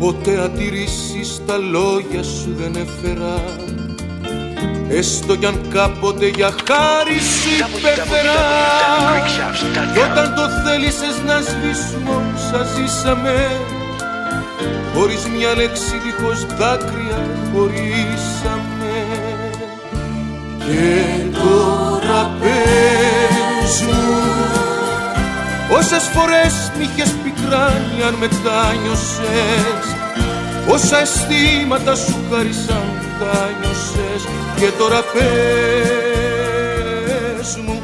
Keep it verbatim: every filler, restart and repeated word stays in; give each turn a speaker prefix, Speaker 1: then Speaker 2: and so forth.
Speaker 1: ποτέ ατηρήσεις τα λόγια σου δεν έφερα, έστω κι αν κάποτε για χάρη σου υπέφερα. Κι όταν το θέλησες να σβήσουμε όσα ζήσαμε, χωρίς μια λέξη δίχως δάκρυα χωρίσαμε. Και τώρα πες μου, πόσες φορές μ' είχες πικράνει αν μετάνιωσες, όσα αισθήματα σου χάρισαν τα νιώσες. Και τώρα πες μου,